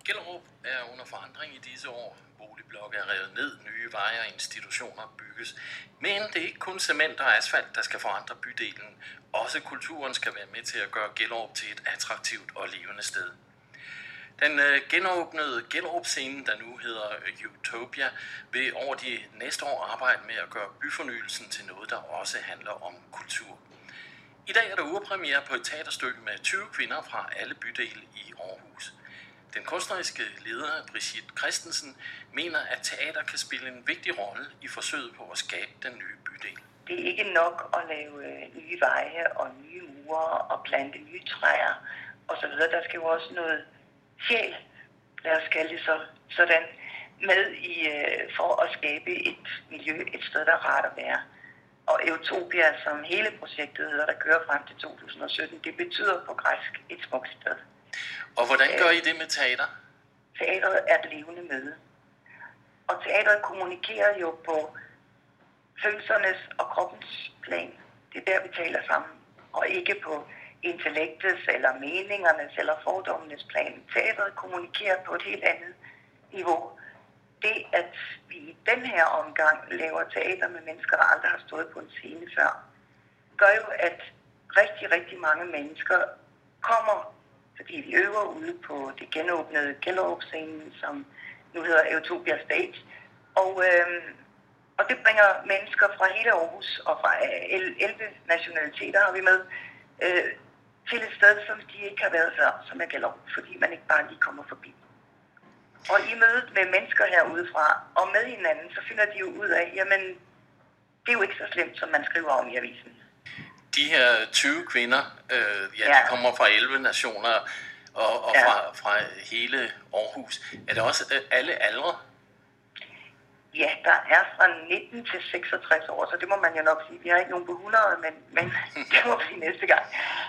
Gellerup er under forandring i disse år. Boligblokke er revet ned, nye veje og institutioner bygges. Men det er ikke kun cement og asfalt, der skal forandre bydelen. Også kulturen skal være med til at gøre Gellerup til et attraktivt og levende sted. Den genåbnede Gellerup-scenen, der nu hedder Utopia, vil over de næste år arbejde med at gøre byfornyelsen til noget, der også handler om kultur. I dag er der urpremiere på et teaterstykke med 20 kvinder fra alle bydele i Aarhus. Den kunstneriske leder, Brigitte Christensen, mener, at teater kan spille en vigtig rolle i forsøget på at skabe den nye bydel. Det er ikke nok at lave nye veje og nye mure og plante nye træer osv. Der skal jo også noget sjæl, lad os kalde det sådan, med for at skabe et miljø, et sted, der er rart at være. Og Utopia, som hele projektet hedder, der kører frem til 2017, det betyder på græsk et smukt sted. Og hvordan gør I det med teater? Teateret er et levende møde. Og teateret kommunikerer jo på følelsernes og kroppens plan. Det er der, vi taler sammen. Og ikke på intellektets eller meningernes eller fordommenes plan. Teateret kommunikerer på et helt andet niveau. Det, at vi i den her omgang laver teater med mennesker, der aldrig har stået på en scene før, gør jo, at rigtig, rigtig mange mennesker kommer, fordi vi øver ude på det genåbnede Gellerup-scenen, som nu hedder Utopia Stage. Og det bringer mennesker fra hele Aarhus og fra 11 nationaliteter har vi med, til et sted, som de ikke har været før, som er Gellerup, fordi man ikke bare lige kommer forbi. Og i mødet med mennesker herudefra og med hinanden, så finder de jo ud af, jamen, det er jo ikke så slemt, som man skriver om i avisen. De her 20 kvinder, de kommer fra 11 nationer og fra hele Aarhus. Er det også alle aldre? Ja, der er fra 19 til 66 år, så det må man jo nok sige. Vi har ikke nogen på 100, men det må vi næste gang.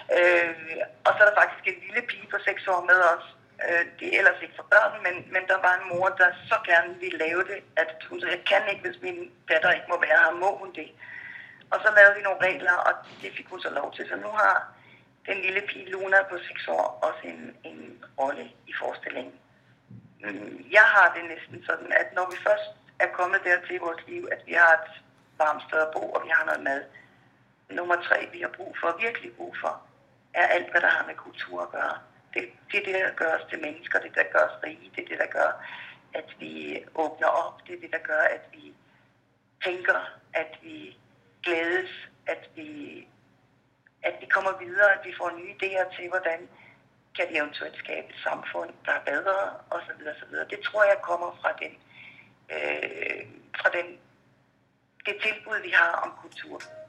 Og så er der faktisk en lille pige på 6 år med os. Det er ellers ikke for børn, men der var en mor, der så gerne ville lave det, at hun sagde, jeg kan ikke, hvis min datter ikke må være her, må hun det. Og så lavede vi nogle regler, og det fik hun så lov til. Så nu har den lille pige Luna på 6 år også en rolle i forestillingen. Jeg har det næsten sådan, at når vi først er kommet dertil i vores liv, at vi har et varmt sted at bo, og vi har noget mad. Nummer 3, vi har virkelig brug for, er alt, hvad der har med kultur at gøre. Det er det, der gør os til mennesker, det er det, der gør os rige, det er det, der gør, at vi åbner op, det er det, der gør, at vi tænker, at vi glædes, at vi kommer videre, at vi får nye idéer til, hvordan kan vi eventuelt skabe et samfund, der er bedre, osv. osv. Det tror jeg kommer fra det tilbud, vi har om kultur.